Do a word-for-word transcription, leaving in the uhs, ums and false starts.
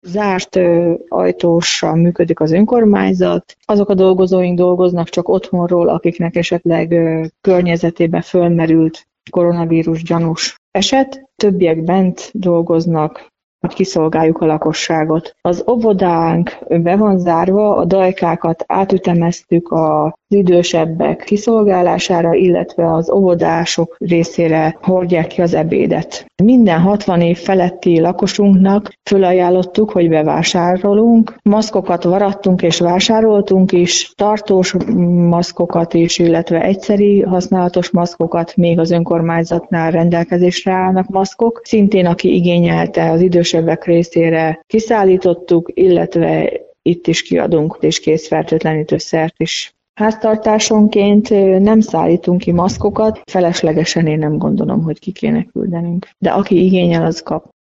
Zárt ö, ajtóssal működik az önkormányzat. Azok a dolgozóink dolgoznak csak otthonról, akiknek esetleg ö, környezetében fölmerült koronavírus gyanús eset. Többiek bent dolgoznak, hogy kiszolgáljuk a lakosságot. Az óvodánk be van zárva, a dajkákat átütemeztük az idősebbek kiszolgálására, illetve az óvodások részére hordják ki az ebédet. Minden hatvan év feletti lakosunknak fölajánlottuk, hogy bevásárolunk. Maszkokat varattunk és vásároltunk is, tartós maszkokat is, illetve egyszeri használatos maszkokat, még az önkormányzatnál rendelkezésre állnak maszkok. Szintén aki igényelte, az idősebbek részére kiszállítottuk, illetve itt is kiadunk és kézfertőtlenítőszert is. Háztartásonként nem szállítunk ki maszkokat, feleslegesen én nem gondolom, hogy ki kéne küldenünk. De aki igényel, az kap.